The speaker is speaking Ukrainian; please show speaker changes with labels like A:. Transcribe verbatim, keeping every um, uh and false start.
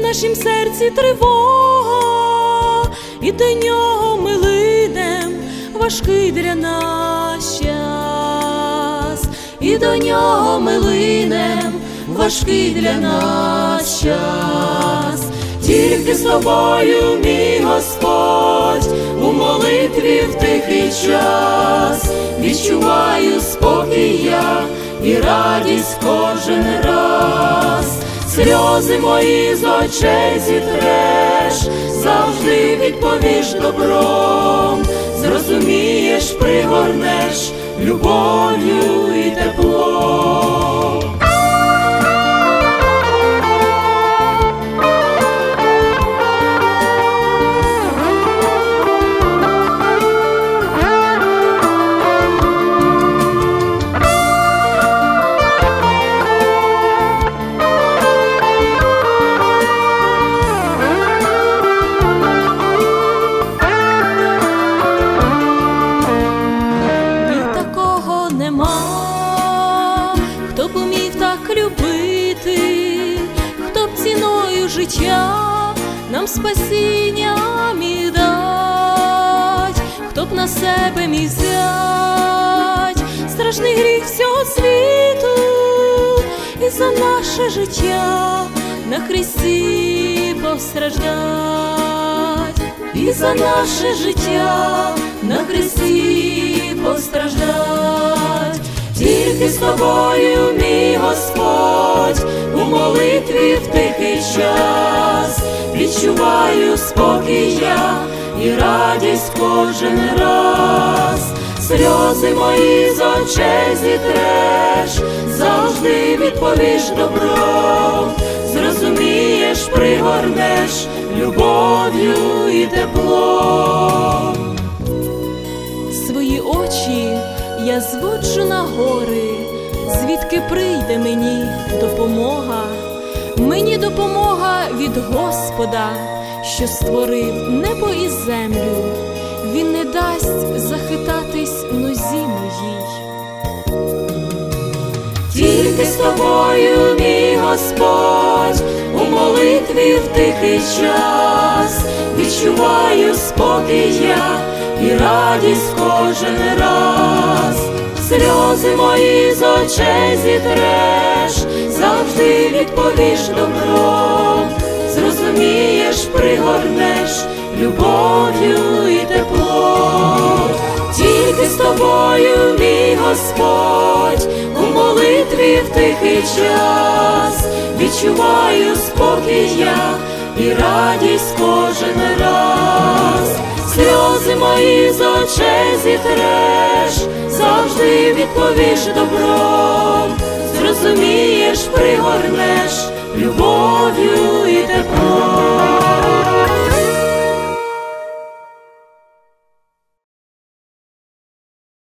A: нашім серці тривога, і до нього ми линем важкий для нас час, і до нього ми линем важкий для нас час. Тільки з тобою, мій Господь, у молитві в тихий час відчуваю спокій я і радість кожен раз. Сльози мої з очей зітреш, завжди відповіш добром, зрозумієш, пригорнеш любов'ю і теплом. Хто б умів так любити, хто б ціною життя нам спасіння міг дать, хто б на себе міг взять страшний гріх всього світу, і за наше життя на хресті постраждать, і за наше життя на хресті постраждать. Тільки з тобою, мій Господь, у молитві в тихий час відчуваю спокій я і радість кожен раз. Сльози мої з очей зітреш, завжди відповіш добром, зрозумієш, пригорнеш любов'ю і теплом. Свої очі я зводжу на гори, звідки прийде мені допомога. Мені допомога від Господа, що створив небо і землю. Він не дасть захитатись нозі моїй. Тільки з тобою, мій Господь, у молитві в тихий час відчуваю спокій я і радість кожен раз. Сльози мої з очей зітреш, завжди відповіш добром, зрозумієш, пригорнеш любов'ю і теплом. Тільки з тобою, мій Господь, у молитві в тихий час відчуваю спокій я і радість кожен раз. Сльози мої з очей зітреш, завжди відповіш добром, зрозумієш, пригорнеш любов'ю і теплом.